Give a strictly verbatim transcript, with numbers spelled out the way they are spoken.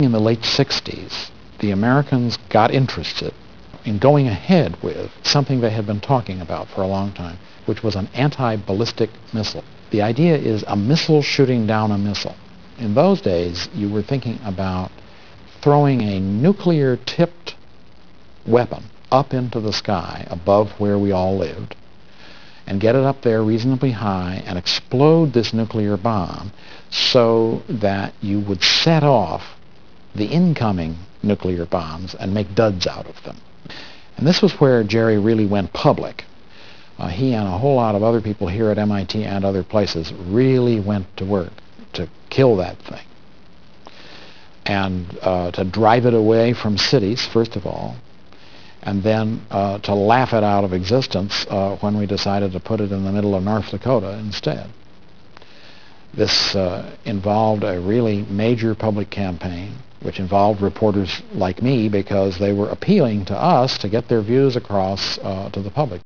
In the late sixties, the Americans got interested in going ahead with something they had been talking about for a long time, which was an anti-ballistic missile. The idea is a missile shooting down a missile. In those days, you were thinking about throwing a nuclear-tipped weapon up into the sky above where we all lived, and get it up there reasonably high and explode this nuclear bomb so that you would set off the incoming nuclear bombs and make duds out of them. And this was where Jerry really went public. Uh, he and a whole lot of other people here at M I T and other places really went to work to kill that thing and uh, to drive it away from cities, first of all, and then uh, to laugh it out of existence uh, when we decided to put it in the middle of North Dakota instead. This uh, involved a really major public campaign, which involved reporters like me because they were appealing to us to get their views across uh, to the public.